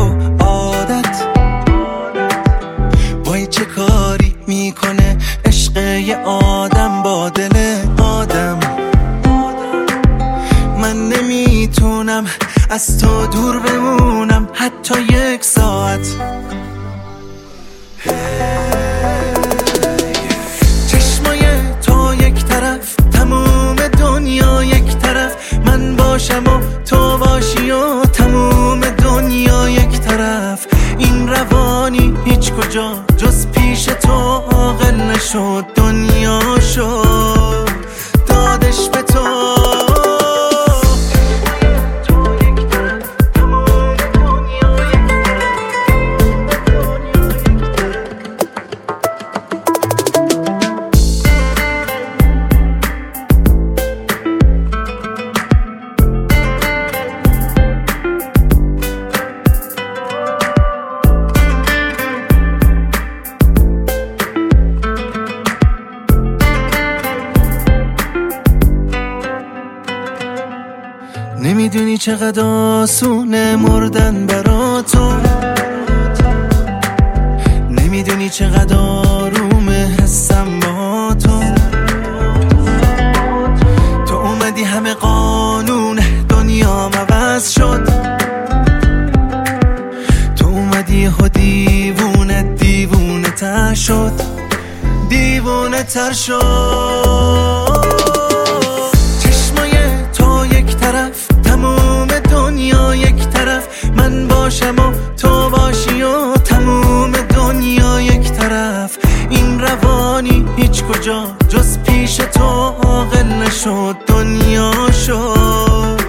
و عادت وای چه کاری میکنه عشق یه آدم با دل آدم. من نمیتونم از تو دور بمونم حتی یک ساعت. چشمای تو یک طرف تموم دنیا یک طرف، من باشم و تو باشی و تموم دنیا یک طرف. این روانی هیچ کجا جز پیش تو عاقل نشد، دنیا شد دادش به تو. نمیدونی چقدر آسونه مردن برا تو، نمیدونی چقدر آرومه حسم با تو. تو اومدی همه قانون دنیا عوض شد، تو اومدی ها دیوونه تر شد، دیوونه تر شد. چشمای تو یک طرف تموم دنیا یک طرف، من باشم و تو باشی و تموم دنیا یک طرف. این روانی هیچ کجا جز پیش تو عاقل نشد، دنیا شد